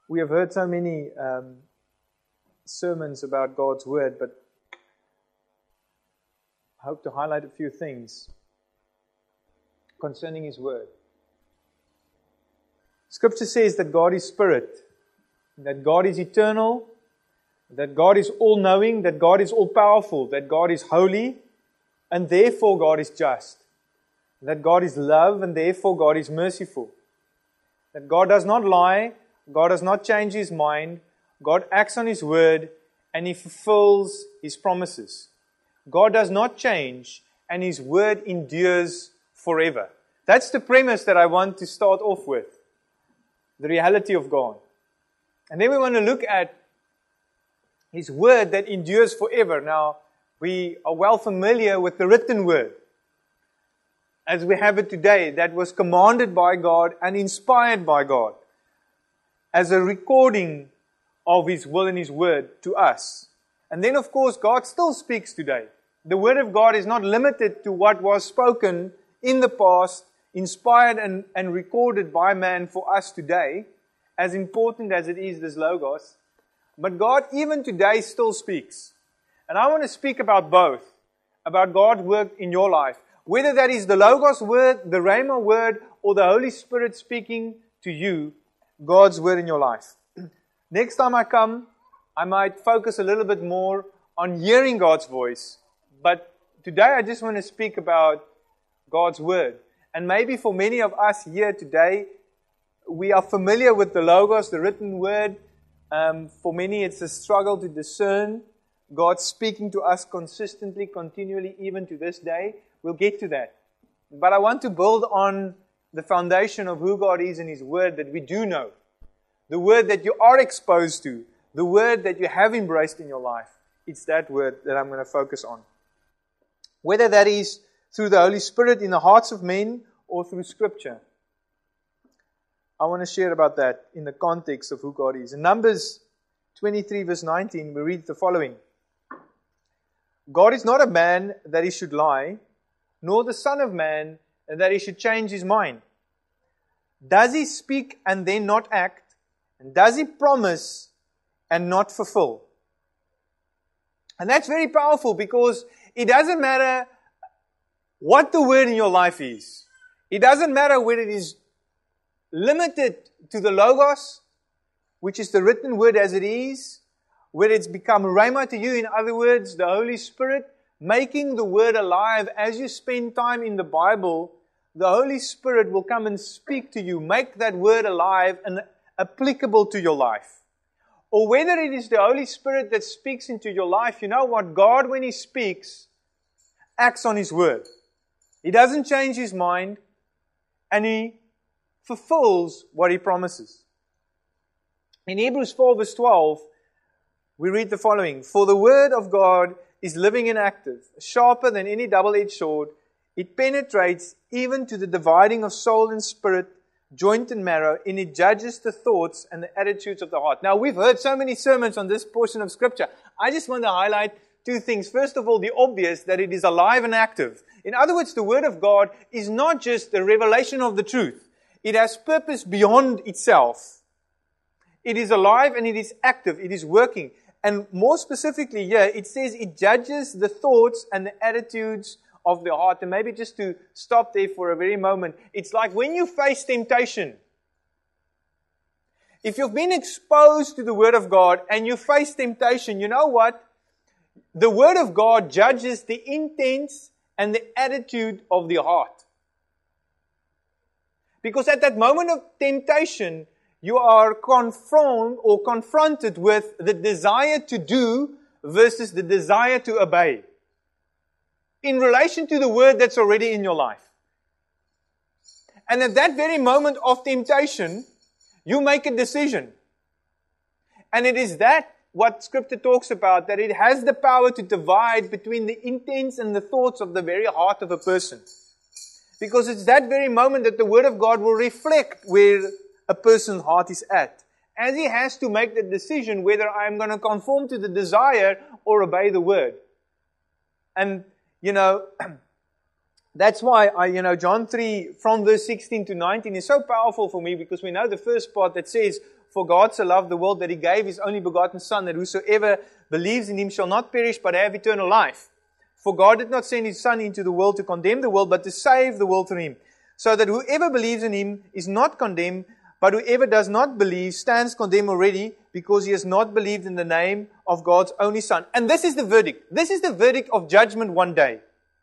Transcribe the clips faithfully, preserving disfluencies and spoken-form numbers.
We have heard so many um, sermons about God's Word, but I hope to highlight a few things concerning His Word. Scripture says that God is Spirit, that God is eternal, that God is all-knowing, that God is all-powerful, that God is holy, and therefore God is just, that God is love, and therefore God is merciful, that God does not lie, God does not change His mind, God acts on His Word, and He fulfills His promises. God does not change, and His Word endures forever. That's the premise that I want to start off with. The reality of God. And then we want to look at His Word that endures forever. Now, we are well familiar with the written Word, as we have it today, that was commanded by God and inspired by God, as a recording of His will and His Word to us. And then, of course, God still speaks today. The Word of God is not limited to what was spoken in the past, inspired and, and recorded by man for us today, as important as it is, this Logos. But God, even today, still speaks. And I want to speak about both, about God's work in your life. Whether that is the Logos word, the Rhema word, or the Holy Spirit speaking to you, God's word in your life. Next time I come, I might focus a little bit more on hearing God's voice. But today I just want to speak about God's word. And maybe for many of us here today, we are familiar with the Logos, the written word. Um, for many, it's a struggle to discern God speaking to us consistently, continually, even to this day. We'll get to that. But I want to build on the foundation of who God is in His Word that we do know. The Word that you are exposed to. The Word that you have embraced in your life. It's that Word that I'm going to focus on. Whether that is through the Holy Spirit in the hearts of men or through Scripture. I want to share about that in the context of who God is. In Numbers twenty-three verse nineteen, we read the following. God is not a man that He should lie, nor the Son of Man that He should change His mind. Does He speak and then not act? And does He promise and not fulfill? And that's very powerful, because it doesn't matter what the word in your life is. It doesn't matter whether it is limited to the Logos, which is the written word as it is, whether it's become Rhema to you, in other words, the Holy Spirit, making the word alive. As you spend time in the Bible, the Holy Spirit will come and speak to you, make that word alive and applicable to your life. Or whether it is the Holy Spirit that speaks into your life, you know what? God, when He speaks, acts on His word. He doesn't change His mind, and He fulfills what He promises. In Hebrews four verse twelve, we read the following. For the word of God is living and active, sharper than any double-edged sword. It penetrates even to the dividing of soul and spirit, joint and marrow, and it judges the thoughts and the attitudes of the heart. Now, we've heard so many sermons on this portion of Scripture. I just want to highlight two things. First of all, the obvious, that it is alive and active. In other words, the Word of God is not just the revelation of the truth. It has purpose beyond itself. It is alive and it is active. It is working. And more specifically here, it says it judges the thoughts and the attitudes of the heart. And maybe just to stop there for a very moment, it's like when you face temptation. If you've been exposed to the Word of God and you face temptation, you know what? The Word of God judges the intents and the attitude of the heart. Because at that moment of temptation, you are confront or confronted with the desire to do versus the desire to obey, in relation to the word that's already in your life. And at that very moment of temptation, you make a decision. And it is that what Scripture talks about, that it has the power to divide between the intents and the thoughts of the very heart of a person. Because it's that very moment that the Word of God will reflect where a person's heart is at. As he has to make the decision whether I'm going to conform to the desire or obey the Word. And, you know, that's why, I, you know, John three, from verse sixteen to nineteen is so powerful for me, because we know the first part that says, For God so loved the world that He gave His only begotten Son, that whosoever believes in Him shall not perish but have eternal life. For God did not send His Son into the world to condemn the world, but to save the world through Him. So that whoever believes in Him is not condemned, but whoever does not believe stands condemned already, because he has not believed in the name of God's only Son. And this is the verdict. This is the verdict of judgment one day.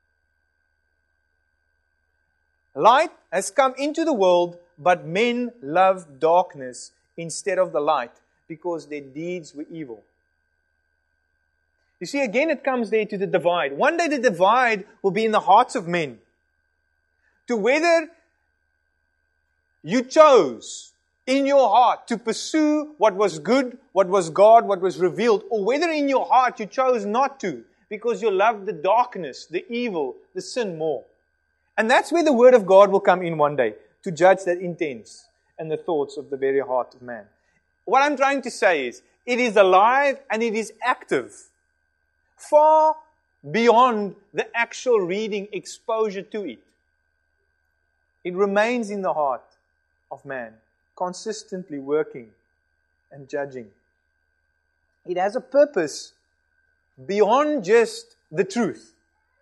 Light has come into the world, but men love darkness instead of the light, because their deeds were evil. You see, again it comes there to the divide. One day the divide will be in the hearts of men, to whether you chose in your heart to pursue what was good, what was God, what was revealed, or whether in your heart you chose not to, because you loved the darkness, the evil, the sin more. And that's where the Word of God will come in one day, to judge that intents and the thoughts of the very heart of man. What I'm trying to say is, it is alive and it is active, far beyond the actual reading exposure to it. It remains in the heart of man, consistently working and judging. It has a purpose beyond just the truth.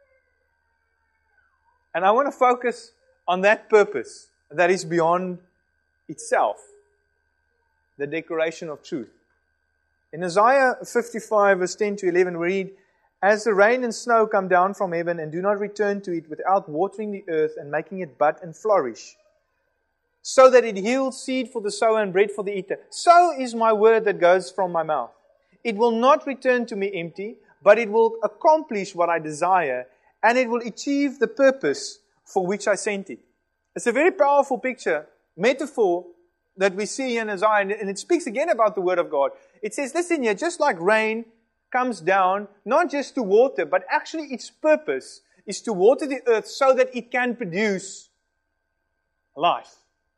And I want to focus on that purpose that is beyond itself, the declaration of truth. In Isaiah fifty-five, verse ten to eleven, we read, "As the rain and snow come down from heaven and do not return to it without watering the earth and making it bud and flourish, so that it yields seed for the sower and bread for the eater, so is my word that goes from my mouth. It will not return to me empty, but it will accomplish what I desire, and it will achieve the purpose for which I sent it." It's a very powerful picture, metaphor, that we see in Isaiah, and it speaks again about the Word of God. It says, listen here, just like rain comes down, not just to water, but actually its purpose is to water the earth so that it can produce life.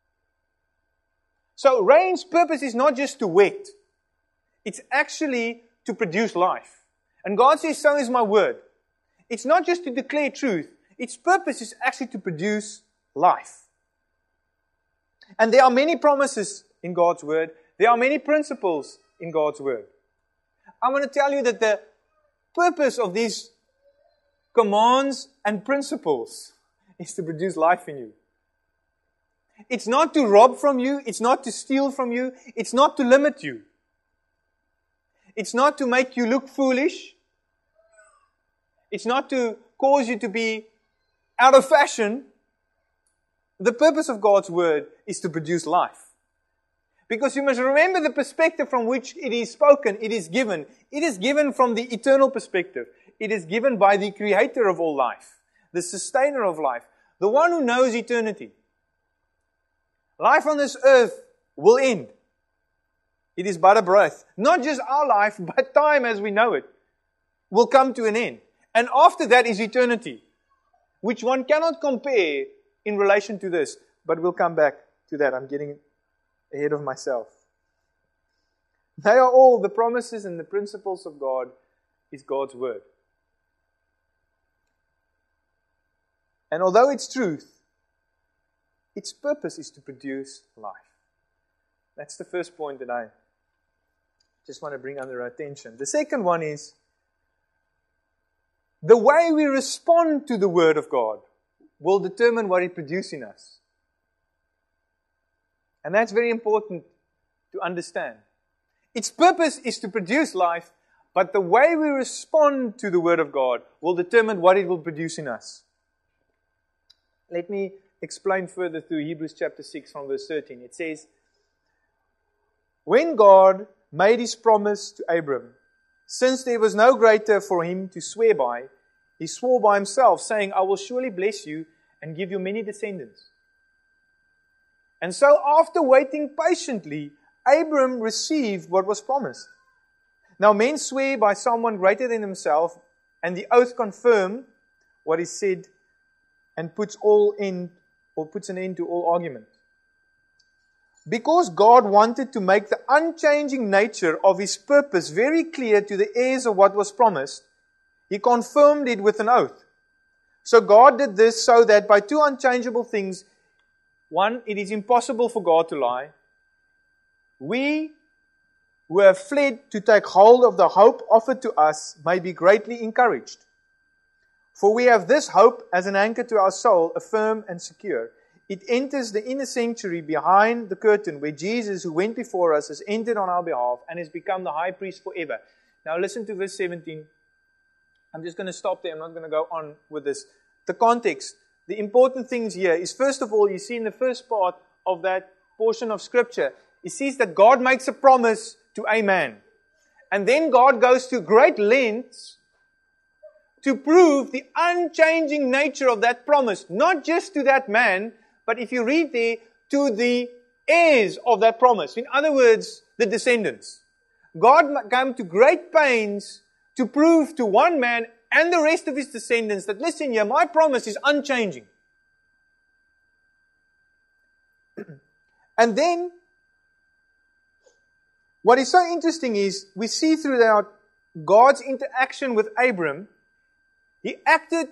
So rain's purpose is not just to wet. It's actually to produce life. And God says, so is my word. It's not just to declare truth. Its purpose is actually to produce life. And there are many promises in God's word. There are many principles in God's word. I want to tell you that the purpose of these commands and principles is to produce life in you. It's not to rob from you. It's not to steal from you. It's not to limit you. It's not to make you look foolish. It's not to cause you to be out of fashion. The purpose of God's word is to produce life. Because you must remember the perspective from which it is spoken, it is given. It is given from the eternal perspective. It is given by the creator of all life, the sustainer of life, the one who knows eternity. Life on this earth will end. It is but a breath. Not just our life, but time as we know it will come to an end. And after that is eternity, which one cannot compare in relation to this. But we'll come back to that. I'm getting ahead of myself. They are all the promises and the principles of God is God's word. And although it's truth, its purpose is to produce life. That's the first point that I just want to bring under our attention. The second one is the way we respond to the Word of God will determine what it produces in us. And that's very important to understand. Its purpose is to produce life, but the way we respond to the Word of God will determine what it will produce in us. Let me explain further through Hebrews chapter six from verse thirteen. It says, when God made His promise to Abram, since there was no greater for him to swear by, He swore by Himself, saying, I will surely bless you and give you many descendants. And so after waiting patiently, Abram received what was promised. Now men swear by someone greater than himself, and the oath confirms what is said and puts all end or puts an end to all argument. Because God wanted to make the unchanging nature of His purpose very clear to the heirs of what was promised, He confirmed it with an oath. So God did this so that by two unchangeable things, one, it is impossible for God to lie, we who have fled to take hold of the hope offered to us may be greatly encouraged. For we have this hope as an anchor to our soul, firm and secure. It enters the inner sanctuary behind the curtain where Jesus, who went before us, has entered on our behalf and has become the high priest forever. Now listen to verse seventeen. I'm just going to stop there. I'm not going to go on with this. The context, the important things here is, first of all, you see in the first part of that portion of Scripture, it says that God makes a promise to a man. And then God goes to great lengths to prove the unchanging nature of that promise. Not just to that man, but if you read there, to the heirs of that promise. In other words, the descendants. God came to great pains to prove to one man and the rest of his descendants that, listen here, my promise is unchanging. And then, what is so interesting is, we see throughout God's interaction with Abram, He acted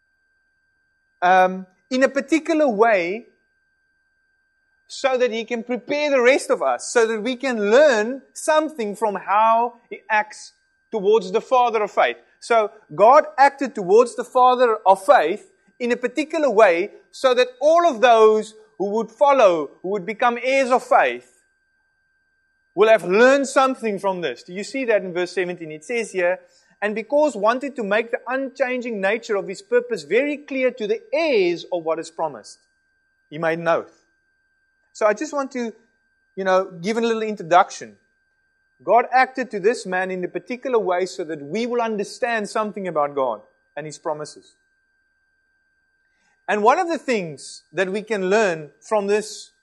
um, in a particular way so that He can prepare the rest of us, so that we can learn something from how He acts towards the father of faith. So God acted towards the father of faith in a particular way so that all of those who would follow, who would become heirs of faith, will have learned something from this. Do you see that in verse seventeen? It says here, and because wanted to make the unchanging nature of His purpose very clear to the heirs of what is promised, He made an oath. So I just want to, you know, give a little introduction. God acted to this man in a particular way so that we will understand something about God and His promises. And one of the things that we can learn from this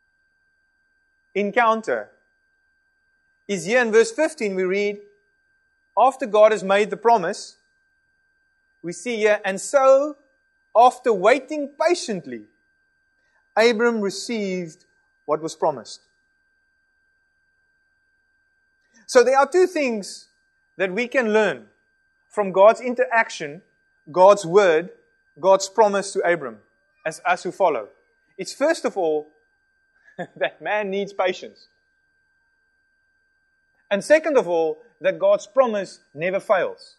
encounter is here in verse fifteen we read, after God has made the promise, we see here, and so, after waiting patiently, Abram received what was promised. So there are two things that we can learn from God's interaction, God's word, God's promise to Abram, as us who follow. It's first of all, that man needs patience. And second of all, that God's promise never fails.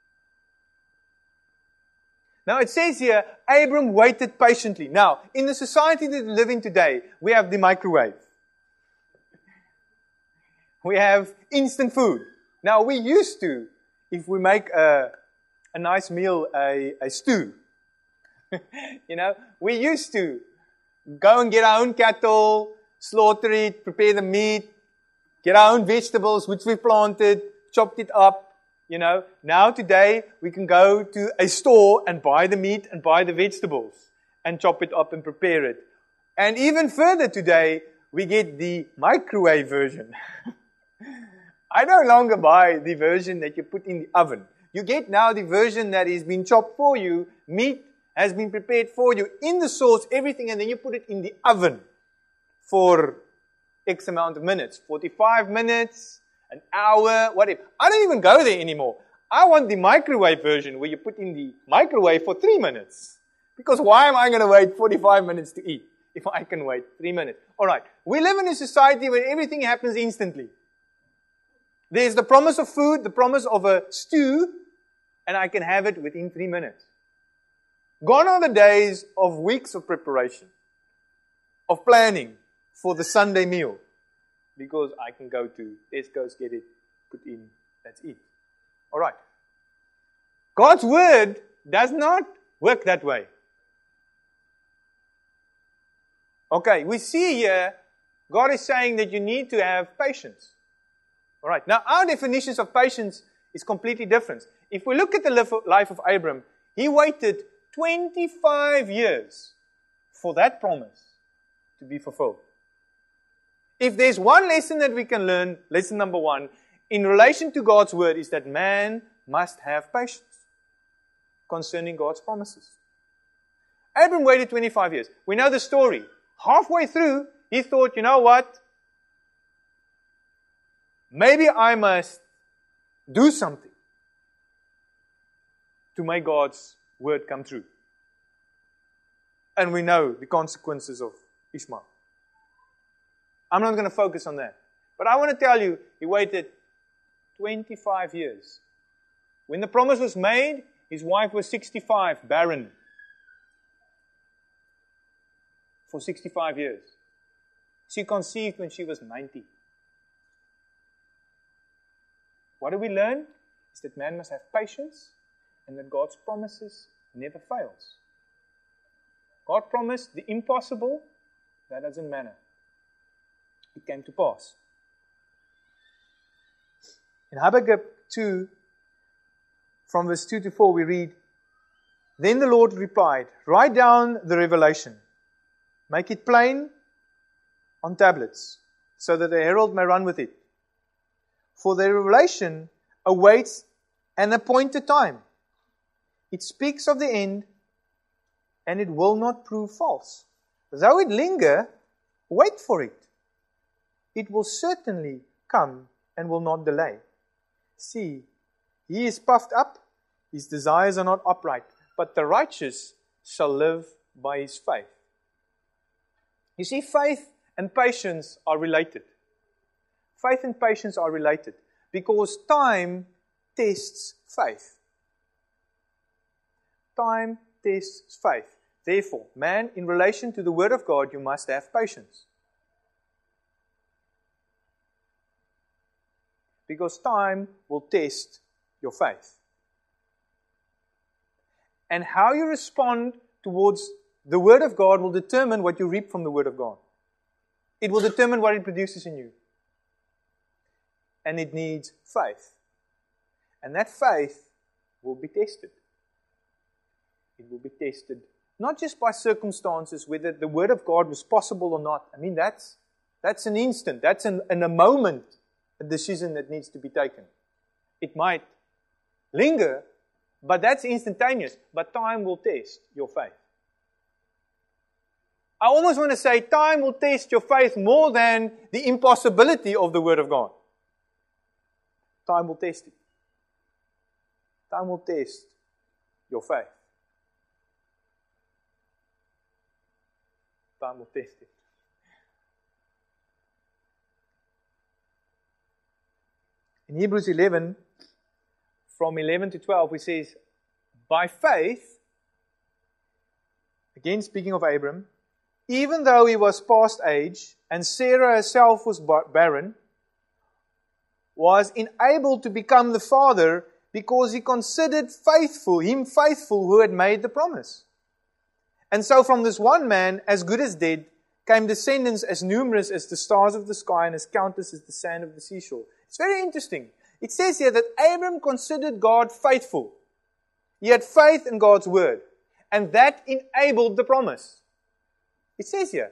Now it says here, Abram waited patiently. Now, in the society that we live in today, we have the microwave. We have instant food. Now, we used to, if we make a, a nice meal, a, a stew, you know, we used to go and get our own cattle, slaughter it, prepare the meat, get our own vegetables, which we planted, chopped it up, you know. Now, today, we can go to a store and buy the meat and buy the vegetables and chop it up and prepare it. And even further today, we get the microwave version. I no longer buy the version that you put in the oven. You get now the version that is been chopped for you, meat has been prepared for you, in the sauce, everything, and then you put it in the oven for X amount of minutes. forty-five minutes, an hour, whatever. I don't even go there anymore. I want the microwave version where you put in the microwave for three minutes. Because why am I going to wait forty-five minutes to eat if I can wait three minutes? Alright, we live in a society where everything happens instantly. There's the promise of food, the promise of a stew, and I can have it within three minutes. Gone are the days of weeks of preparation, of planning for the Sunday meal, because I can go to Tesco's, get it, put in, that's it. Alright. God's word does not work that way. Okay, we see here, God is saying that you need to have patience. Alright, now our definitions of patience is completely different. If we look at the life of Abram, he waited twenty-five years for that promise to be fulfilled. If there's one lesson that we can learn, lesson number one, in relation to God's word, is that man must have patience concerning God's promises. Abram waited twenty-five years. We know the story. Halfway through, he thought, you know what? Maybe I must do something to make God's word come true. And we know the consequences of Ishmael. I'm not going to focus on that. But I want to tell you, he waited twenty-five years. When the promise was made, his wife was sixty-five, barren. For sixty-five years. She conceived when she was ninety. What do we learn? Is that man must have patience and that God's promises never fails. God promised the impossible, that doesn't matter. It came to pass. In Habakkuk two, from verse two to four, we read, Then the Lord replied, Write down the revelation. Make it plain on tablets, so that the herald may run with it. For the revelation awaits an appointed time. It speaks of the end, and it will not prove false. Though it linger, wait for it. It will certainly come and will not delay. See, he is puffed up, his desires are not upright, but the righteous shall live by his faith. You see, faith and patience are related. Faith and patience are related because time tests faith. Time tests faith. Therefore, man, in relation to the Word of God, you must have patience. Because time will test your faith. And how you respond towards the Word of God will determine what you reap from the Word of God. It will determine what it produces in you. And it needs faith. And that faith will be tested. It will be tested not just by circumstances, whether the Word of God was possible or not. I mean, that's that's an instant. That's an, in a moment, a decision that needs to be taken. It might linger, but that's instantaneous. But time will test your faith. I almost want to say time will test your faith more than the impossibility of the Word of God. Time will test it. Time will test your faith. Time will test it. In Hebrews eleven, from eleven to twelve, it says, By faith, again speaking of Abram, even though he was past age, and Sarah herself was barren, was enabled to become the father because he considered faithful, him faithful who had made the promise. And so from this one man, as good as dead, came descendants as numerous as the stars of the sky and as countless as the sand of the seashore. It's very interesting. It says here that Abram considered God faithful. He had faith in God's word. And that enabled the promise. It says here.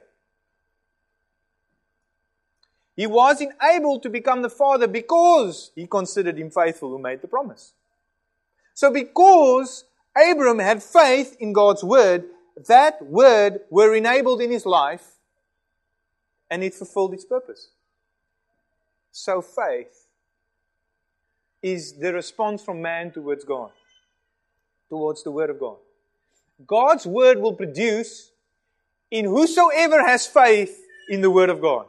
He was enabled to become the father because he considered him faithful who made the promise. So because Abram had faith in God's word, that word were enabled in his life and it fulfilled its purpose. So faith is the response from man towards God, towards the word of God. God's word will produce in whosoever has faith in the word of God.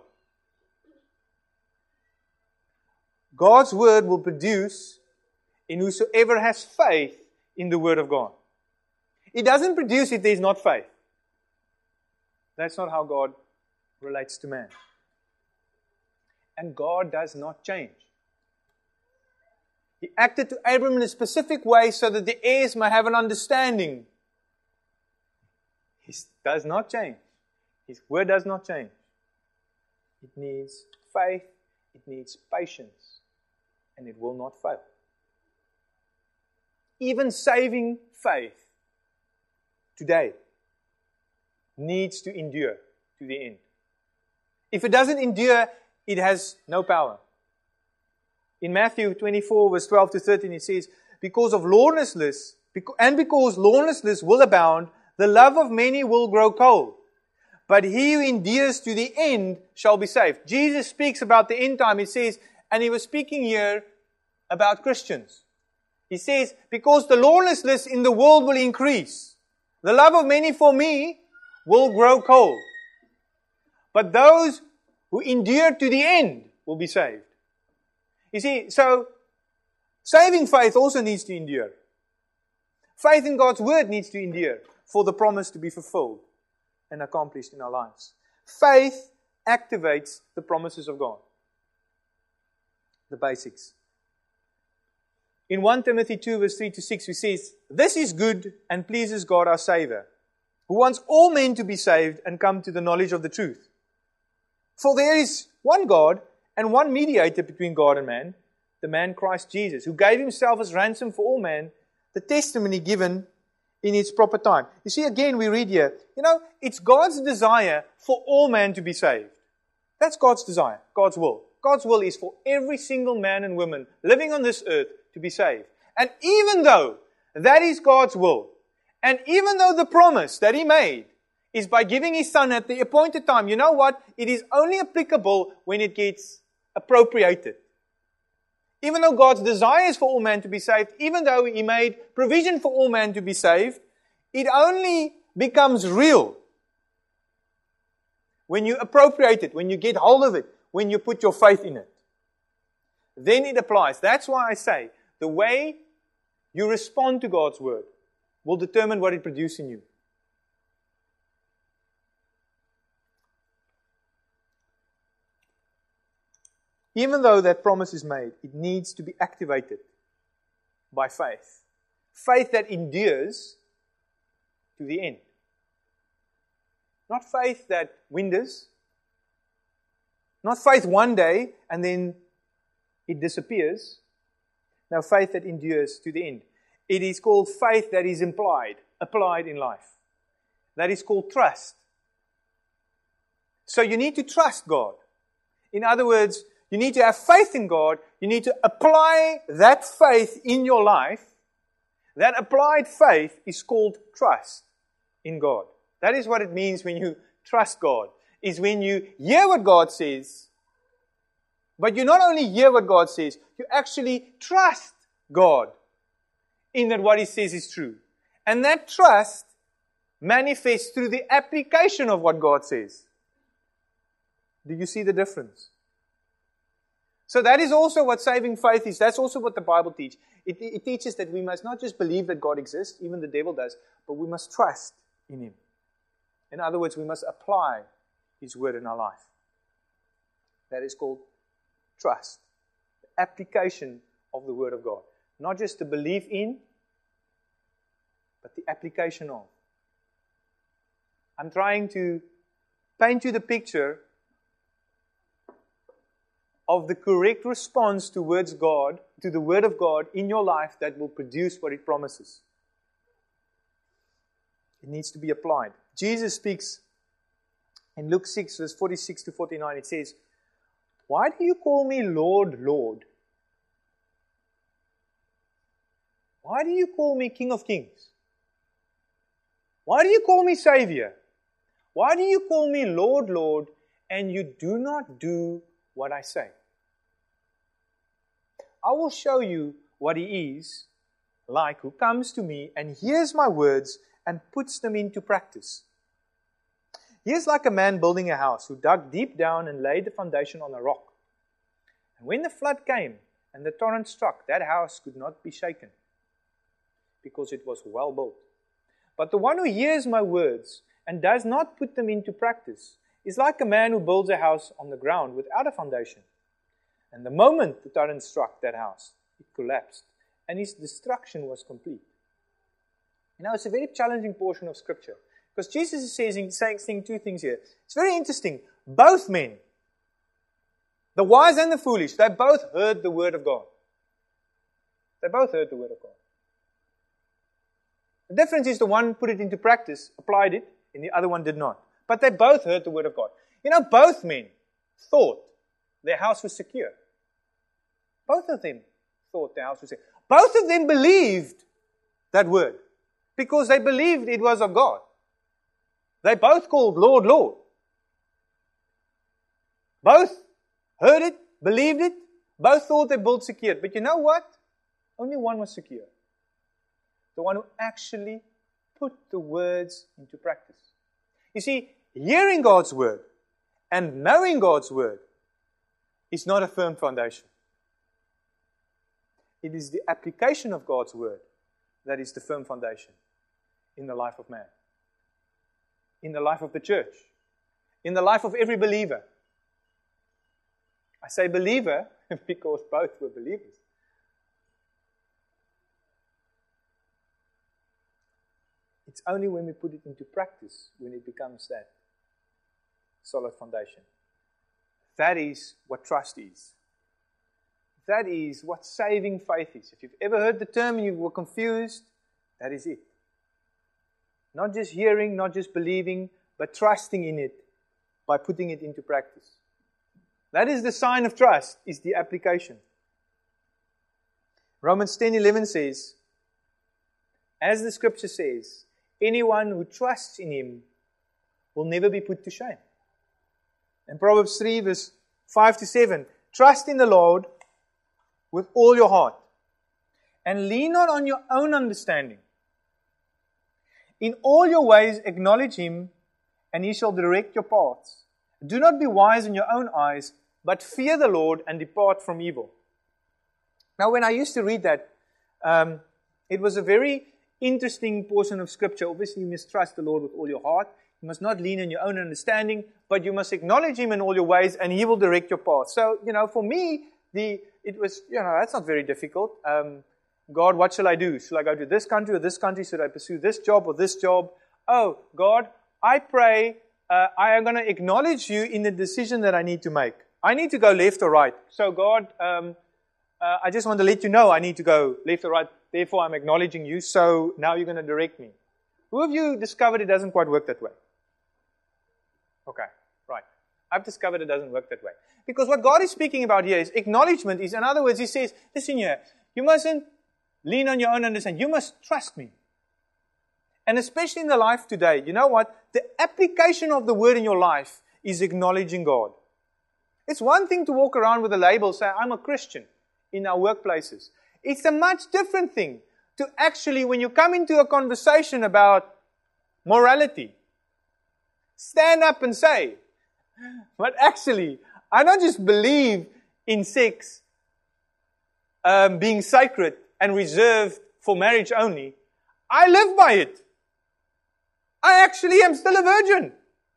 God's word will produce in whosoever has faith in the word of God. It doesn't produce if there is not faith. That's not how God relates to man. And God does not change. He acted to Abram in a specific way so that the heirs may have an understanding. He does not change. His word does not change. It needs faith, it needs patience, and it will not fail. Even saving faith today needs to endure to the end. If it doesn't endure, it has no power. In Matthew twenty-four, verse twelve to thirteen, it says, Because of lawlessness, and because lawlessness will abound, the love of many will grow cold. But he who endures to the end shall be saved. Jesus speaks about the end time. He says, and he was speaking here about Christians. He says, because the lawlessness in the world will increase, the love of many for me will grow cold. But those who endure to the end will be saved. You see, so saving faith also needs to endure. Faith in God's word needs to endure for the promise to be fulfilled and accomplished in our lives. Faith activates the promises of God. The basics. In First Timothy two, verse three to six, he says, "This is good and pleases God our Savior, who wants all men to be saved and come to the knowledge of the truth. For there is one God and one mediator between God and man, the man Christ Jesus, who gave himself as ransom for all men, the testimony given in its proper time." You see, again, we read here, you know, it's God's desire for all men to be saved. That's God's desire, God's will. God's will is for every single man and woman living on this earth to be saved. And even though that is God's will, and even though the promise that He made is by giving His Son at the appointed time, you know what? It is only applicable when it gets appropriated. Even though God's desire is for all men to be saved, even though He made provision for all men to be saved, it only becomes real when you appropriate it, when you get hold of it, when you put your faith in it. Then it applies. That's why I say, the way you respond to God's word will determine what it produces in you. Even though that promise is made, it needs to be activated by faith. Faith that endures to the end. Not faith that winders. Not faith one day and then it disappears. No, faith that endures to the end. It is called faith that is implied, applied in life. That is called trust. So you need to trust God. In other words, you need to have faith in God. You need to apply that faith in your life. That applied faith is called trust in God. That is what it means when you trust God. Is when you hear what God says, but you not only hear what God says, you actually trust God in that what He says is true. And that trust manifests through the application of what God says. Do you see the difference? So that is also what saving faith is. That's also what the Bible teaches. It, it teaches that we must not just believe that God exists, even the devil does, but we must trust in Him. In other words, we must apply His word in our life. That is called trust. The application of the word of God. Not just the belief in, but the application of. I'm trying to paint you the picture of the correct response towards God, to the word of God in your life that will produce what it promises. It needs to be applied. Jesus speaks in Luke six, verse forty-six to forty-nine. It says, "Why do you call me Lord, Lord? Why do you call me King of Kings? Why do you call me Savior? Why do you call me Lord, Lord, and you do not do what I say? I will show you what He is like who comes to me and hears my words and puts them into practice. He is like a man building a house who dug deep down and laid the foundation on a rock. And when the flood came and the torrent struck, that house could not be shaken because it was well built. But the one who hears my words and does not put them into practice is like a man who builds a house on the ground without a foundation. And the moment the torrent struck that house, it collapsed, and its destruction was complete." You know, it's a very challenging portion of Scripture, because Jesus is saying, saying, saying two things here. It's very interesting. Both men, the wise and the foolish, they both heard the word of God. They both heard the word of God. The difference is the one put it into practice, applied it, and the other one did not. But they both heard the word of God. You know, both men thought their house was secure. Both of them thought their house was secure. Both of them believed that word because they believed it was of God. They both called Lord, Lord. Both heard it, believed it, both thought they built secure. But you know what? Only one was secure. The one who actually put the words into practice. You see, hearing God's word and knowing God's word is not a firm foundation. It is the application of God's word that is the firm foundation in the life of man, in the life of the church, in the life of every believer. I say believer because both were believers. It's only when we put it into practice when it becomes that solid foundation. That is what trust is. That is what saving faith is. If you've ever heard the term and you were confused, that is it. Not just hearing, not just believing, but trusting in it by putting it into practice. That is the sign of trust, is the application. Romans ten eleven says, as the scripture says, anyone who trusts in Him will never be put to shame. And Proverbs three verse five to seven, trust in the Lord with all your heart and lean not on your own understanding. In all your ways acknowledge Him and He shall direct your paths. Do not be wise in your own eyes, but fear the Lord and depart from evil. Now when I used to read that, um, it was a very interesting portion of Scripture. Obviously you must trust the Lord with all your heart. You must not lean on your own understanding, but you must acknowledge Him in all your ways and He will direct your path. So, you know, for me, the it was, you know, that's not very difficult. Um, God, what shall I do? Shall I go to this country or this country? Should I pursue this job or this job? Oh, God, I pray, uh, I am going to acknowledge You in the decision that I need to make. I need to go left or right. So, God, um, uh, I just want to let You know I need to go left or right. Therefore, I'm acknowledging You. So, now You're going to direct me. Who of you discovered it doesn't quite work that way? Okay, right. I've discovered it doesn't work that way. Because what God is speaking about here is acknowledgement. Is, in other words, He says, listen here, you mustn't lean on your own understanding. You must trust Me. And especially in the life today, you know what? The application of the word in your life is acknowledging God. It's one thing to walk around with a label, say, I'm a Christian, in our workplaces. It's a much different thing to actually, when you come into a conversation about morality, stand up and say, but actually, I don't just believe in sex um, being sacred and reserved for marriage only. I live by it. I actually am still a virgin.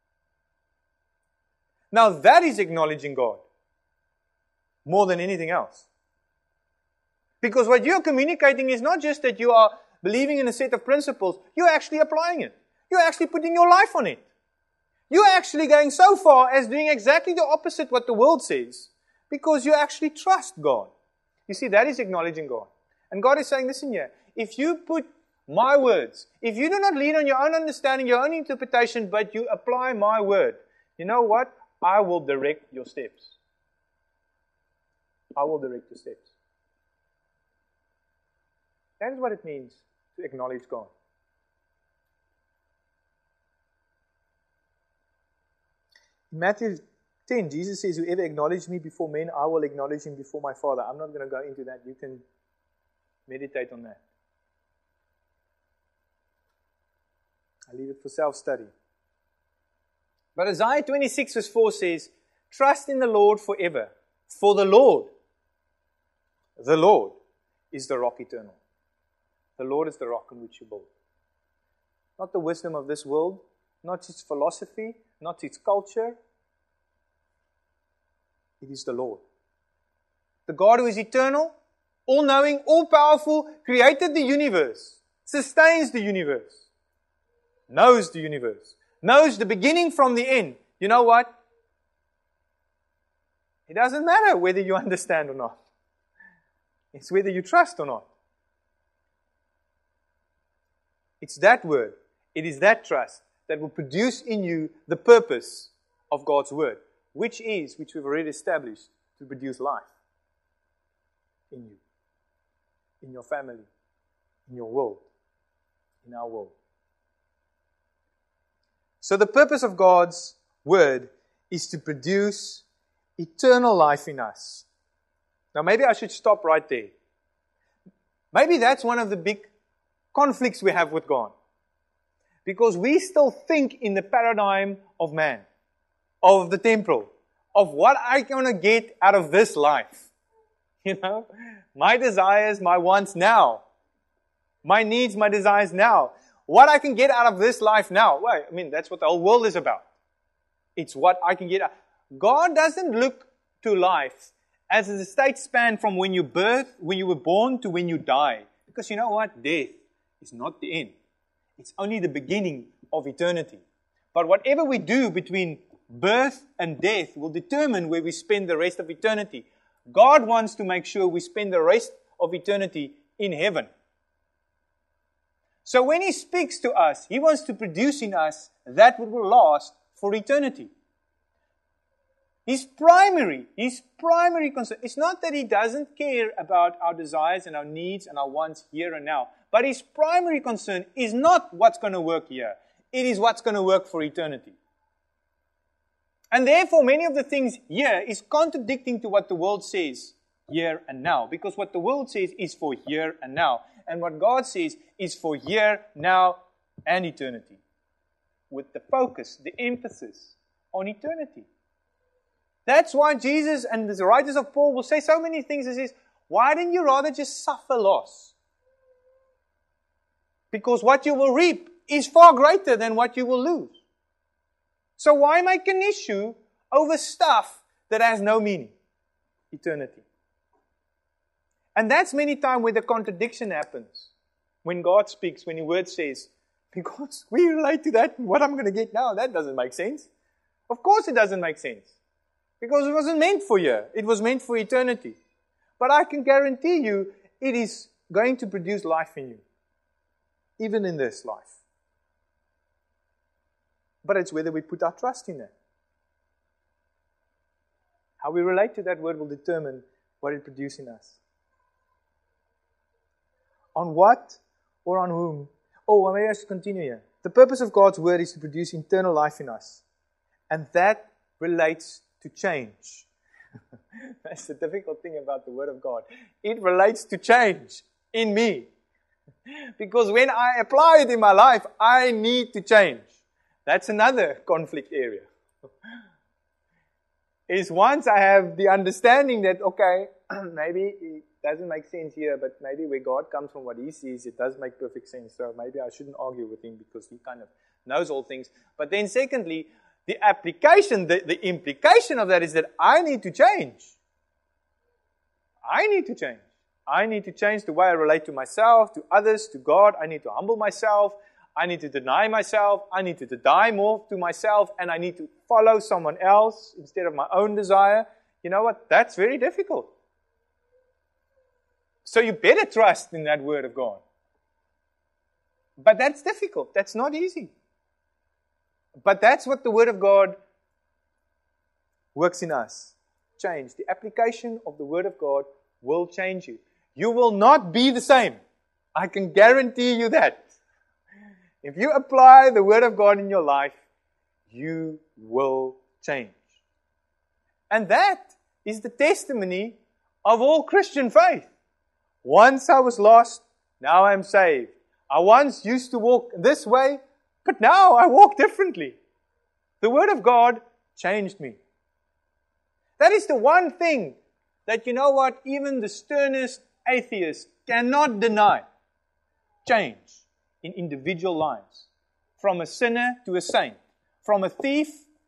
Now that is acknowledging God more than anything else. Because what you're communicating is not just that you are believing in a set of principles, you're actually applying it. You're actually putting your life on it. You're actually going so far as doing exactly the opposite what the world says, because you actually trust God. You see, that is acknowledging God. And God is saying, listen here, if you put My words, if you do not lean on your own understanding, your own interpretation, but you apply My word, you know what? I will direct your steps. I will direct your steps. That is what it means to acknowledge God. In Matthew ten, Jesus says, whoever acknowledges Me before men, I will acknowledge him before My Father. I'm not going to go into that. You can meditate on that. I leave it for self-study. But Isaiah twenty-six verse four says, trust in the Lord forever. For the Lord, the Lord is the rock eternal. The Lord is the rock on which you build. Not the wisdom of this world, not its philosophy, not its culture. It is the Lord. The God who is eternal, all-knowing, all-powerful, created the universe, sustains the universe, knows the universe, knows the beginning from the end. You know what? It doesn't matter whether you understand or not. It's whether you trust or not. It's that word, it is that trust that will produce in you the purpose of God's word, which is, which we've already established, to produce life in you, in your family, in your world, in our world. So the purpose of God's word is to produce eternal life in us. Now maybe I should stop right there. Maybe that's one of the big conflicts we have with God. Because we still think in the paradigm of man, of the temporal, of what I'm going to get out of this life. You know, my desires, my wants now. My needs, my desires now. What I can get out of this life now. Well, I mean, that's what the whole world is about. It's what I can get out. God doesn't look to life as a state span from when you birth, when you were born to when you die. Because you know what? Death is not the end. It's only the beginning of eternity. But whatever we do between birth and death will determine where we spend the rest of eternity. God wants to make sure we spend the rest of eternity in heaven. So when He speaks to us, He wants to produce in us that which will last for eternity. His primary, His primary concern, it's not that He doesn't care about our desires and our needs and our wants here and now, but His primary concern is not what's going to work here. It is what's going to work for eternity. And therefore, many of the things here is contradicting to what the world says here and now. Because what the world says is for here and now. And what God says is for here, now, and eternity. With the focus, the emphasis on eternity. That's why Jesus and the writers of Paul will say so many things. He says, why didn't you rather just suffer loss? Because what you will reap is far greater than what you will lose. So why make an issue over stuff that has no meaning? Eternity. And that's many times where the contradiction happens. When God speaks, when His word says, because we relate to that, and what I'm going to get now, that doesn't make sense. Of course it doesn't make sense. Because it wasn't meant for you. It was meant for eternity. But I can guarantee you, it is going to produce life in you. Even in this life. But it's whether we put our trust in that. How we relate to that word will determine what it produces in us. On what or on whom? Oh, maybe I should continue here. The purpose of God's word is to produce eternal life in us. And that relates to change. That's the difficult thing about the word of God. It relates to change in me. Because when I apply it in my life, I need to change. That's another conflict area. Is once I have the understanding that, okay, maybe it doesn't make sense here, but maybe where God comes from what He sees, it does make perfect sense. So maybe I shouldn't argue with Him because He kind of knows all things. But then secondly, the application, the, the implication of that is that I need to change. I need to change. I need to change the way I relate to myself, to others, to God. I need to humble myself. I need to deny myself. I need to die more to myself. And I need to follow someone else instead of my own desire. You know what? That's very difficult. So you better trust in that word of God. But that's difficult. That's not easy. But that's what the word of God works in us. Change. The application of the word of God will change you. You will not be the same. I can guarantee you that. If you apply the word of God in your life, you will change. And that is the testimony of all Christian faith. Once I was lost, now I'm saved. I once used to walk this way, but now I walk differently. The word of God changed me. That is the one thing that, you know what, even the sternest atheist cannot deny. Change in individual lives. From a sinner to a saint. From a thief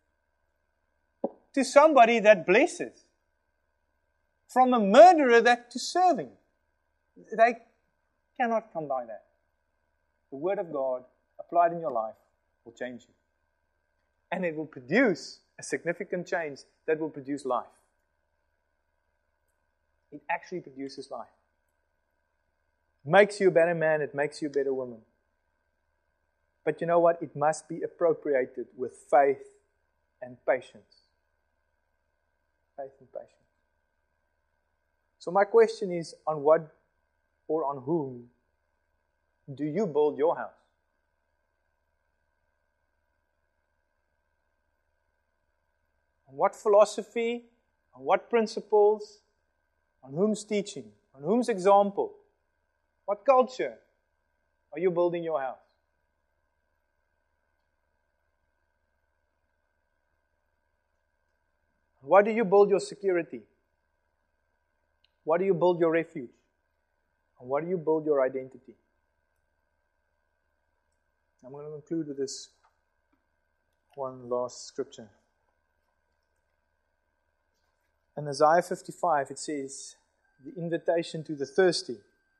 to somebody that blesses. From a murderer that to serving. They cannot come by that. The word of God applied in your life will change you. And it will produce a significant change that will produce life. It actually produces life. It makes you a better man, it makes you a better woman. But you know what? It must be appropriated with faith and patience. Faith and patience. So my question is, on what or on whom do you build your house? On what philosophy? On what principles? On whom's teaching? On whom's example? What culture are you building your house? What do you build your security? What do you build your refuge? And what do you build your identity? I'm going to conclude with this one last scripture. In Isaiah fifty-five, it says, the invitation to the thirsty.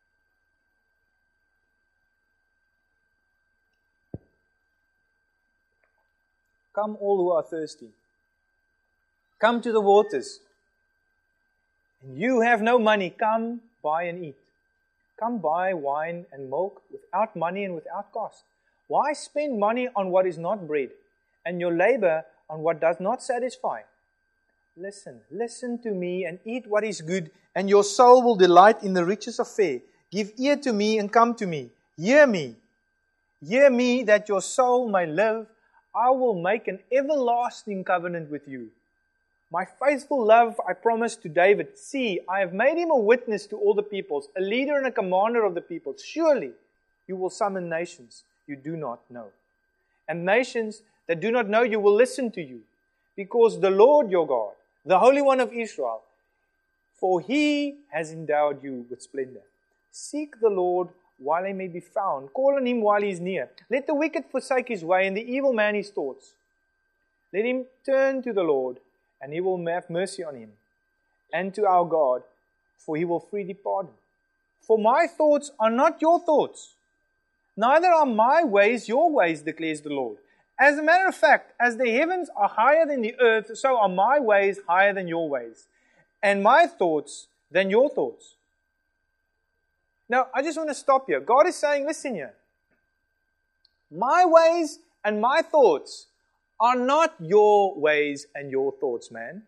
Come all who are thirsty. Come to the waters. And you have no money, come buy and eat. Come buy wine and milk without money and without cost. Why spend money on what is not bread, and your labor on what does not satisfy? Listen, listen to me and eat what is good, and your soul will delight in the riches of fare. Give ear to me and come to me. Hear me. Hear me that your soul may live. I will make an everlasting covenant with you. My faithful love I promised to David. See, I have made him a witness to all the peoples, a leader and a commander of the peoples. Surely you will summon nations you do not know. And nations that do not know you will listen to you. Because the Lord your God, the Holy One of Israel, for He has endowed you with splendor. Seek the Lord while He may be found. Call on Him while He is near. Let the wicked forsake his way and the evil man his thoughts. Let him turn to the Lord, and He will have mercy on him, and to our God, for He will freely pardon. For my thoughts are not your thoughts, neither are my ways your ways, declares the Lord. As a matter of fact, as the heavens are higher than the earth, so are my ways higher than your ways, and my thoughts than your thoughts. Now, I just want to stop here. God is saying, listen here. My ways and my thoughts are not your ways and your thoughts, man.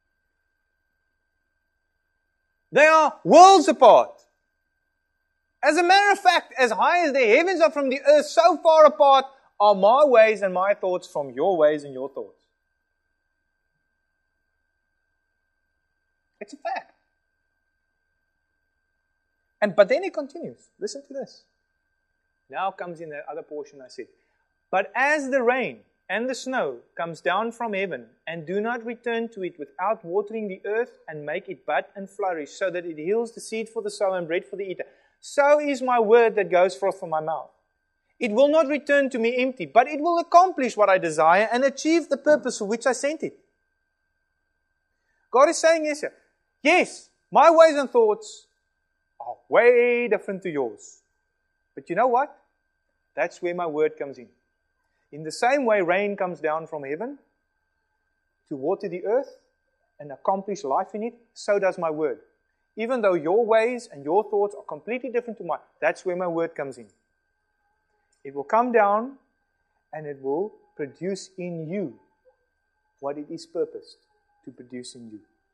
They are worlds apart. As a matter of fact, as high as the heavens are from the earth, so far apart are my ways and my thoughts from your ways and your thoughts. It's a fact. And but then he continues. Listen to this. Now comes in the other portion I said. But as the rain and the snow comes down from heaven, and do not return to it without watering the earth and make it bud and flourish, so that it yields the seed for the sower and bread for the eater, so is my word that goes forth from my mouth. It will not return to me empty, but it will accomplish what I desire and achieve the purpose for which I sent it. God is saying yes, sir. Yes, my ways and thoughts are way different to yours. But you know what? That's where my word comes in. In the same way rain comes down from heaven to water the earth and accomplish life in it, so does my word. Even though your ways and your thoughts are completely different to mine, that's where my word comes in. It will come down and it will produce in you what it is purposed to produce in you.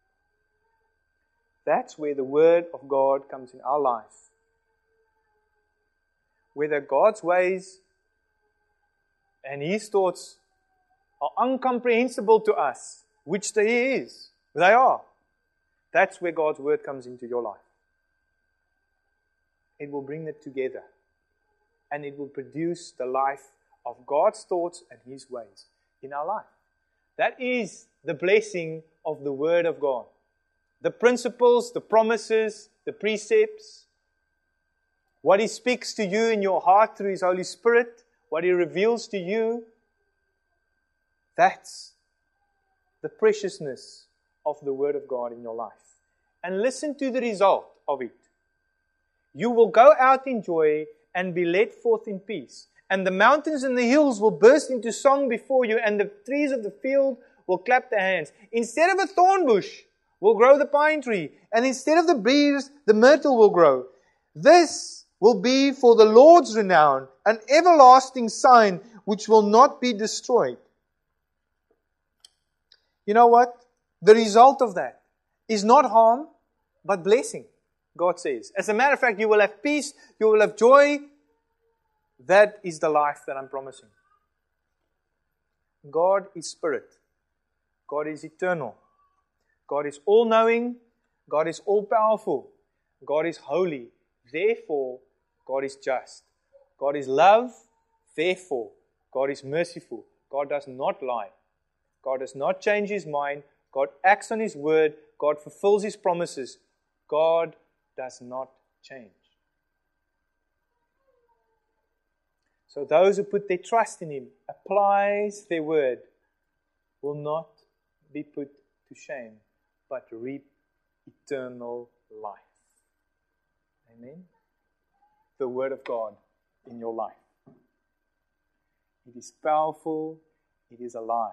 That's where the word of God comes in our life. Whether God's ways and His thoughts are incomprehensible to us, which they is, they are. That's where God's word comes into your life. It will bring it together. And it will produce the life of God's thoughts and His ways in our life. That is the blessing of the Word of God. The principles, the promises, the precepts, what He speaks to you in your heart through His Holy Spirit, what He reveals to you, that's the preciousness of the Word of God in your life. And listen to the result of it. You will go out in joy and be led forth in peace. And the mountains and the hills will burst into song before you, and the trees of the field will clap their hands. Instead of a thorn bush will grow the pine tree, and instead of the briars, the myrtle will grow. This will be for the Lord's renown, an everlasting sign which will not be destroyed. You know what? The result of that is not harm, but blessing. God says. As a matter of fact, you will have peace, you will have joy. That is the life that I'm promising. God is spirit. God is eternal. God is all-knowing. God is all-powerful. God is holy. Therefore, God is just. God is love. Therefore, God is merciful. God does not lie. God does not change His mind. God acts on His word. God fulfills His promises. God does not change. So those who put their trust in Him, applies their word, will not be put to shame, but reap eternal life. Amen. The word of God in your life. It is powerful. It is alive.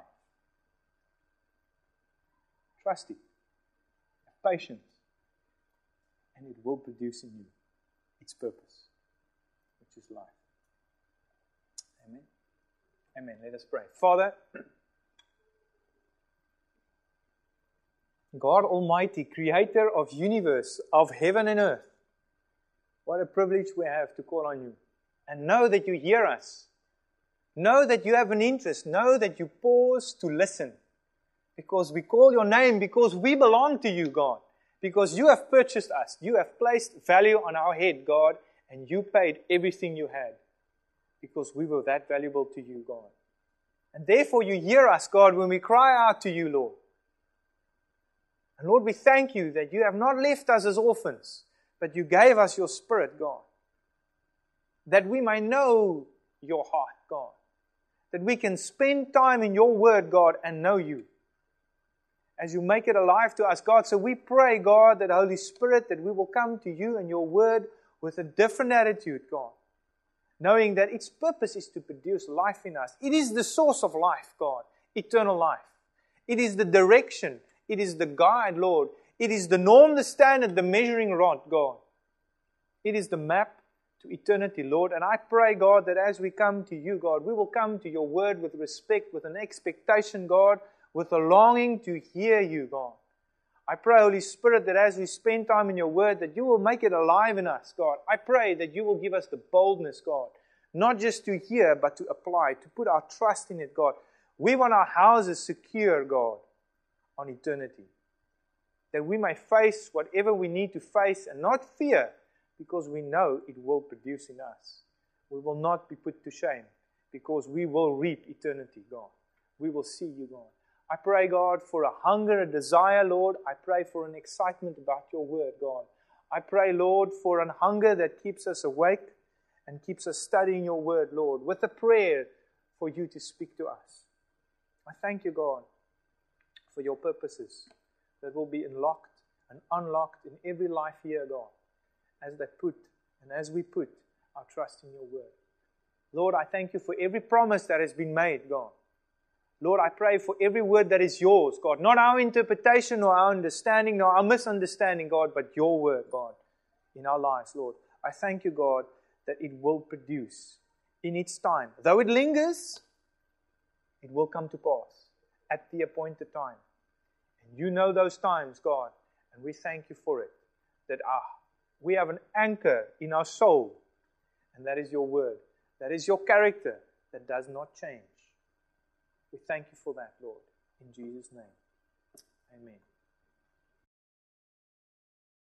Trust it. Have patience. And it will produce in you its purpose, which is life. Amen. Amen. Let us pray. Father, God Almighty, creator of universe, of heaven and earth, what a privilege we have to call on you. And know that you hear us. Know that you have an interest. Know that you pause to listen. Because we call your name, because we belong to you, God. Because you have purchased us. You have placed value on our head, God. And you paid everything you had. Because we were that valuable to you, God. And therefore you hear us, God, when we cry out to you, Lord. And Lord, we thank you that you have not left us as orphans, but you gave us your Spirit, God. That we may know your heart, God. That we can spend time in your word, God, and know you. As you make it alive to us, God. So we pray, God, that Holy Spirit, that we will come to you and your word with a different attitude, God. Knowing that its purpose is to produce life in us. It is the source of life, God. Eternal life. It is the direction. It is the guide, Lord. It is the norm, the standard, the measuring rod, God. It is the map to eternity, Lord. And I pray, God, that as we come to you, God, we will come to your word with respect, with an expectation, God, with a longing to hear you, God. I pray, Holy Spirit, that as we spend time in your word, that you will make it alive in us, God. I pray that you will give us the boldness, God, not just to hear, but to apply, to put our trust in it, God. We want our houses secure, God, on eternity. That we may face whatever we need to face and not fear, because we know it will produce in us. We will not be put to shame, because we will reap eternity, God. We will see you, God. I pray, God, for a hunger, a desire, Lord. I pray for an excitement about your word, God. I pray, Lord, for an hunger that keeps us awake and keeps us studying your word, Lord, with a prayer for you to speak to us. I thank you, God, for your purposes that will be unlocked and unlocked in every life here, God, as they put and as we put our trust in your word. Lord, I thank you for every promise that has been made, God. Lord, I pray for every word that is yours, God. Not our interpretation or our understanding, nor our misunderstanding, God, but your word, God, in our lives, Lord. I thank you, God, that it will produce in its time. Though it lingers, it will come to pass at the appointed time. And you know those times, God, and we thank you for it. That ah, we have an anchor in our soul, and that is your word. That is your character that does not change. We thank you for that, Lord. In Jesus' name, amen.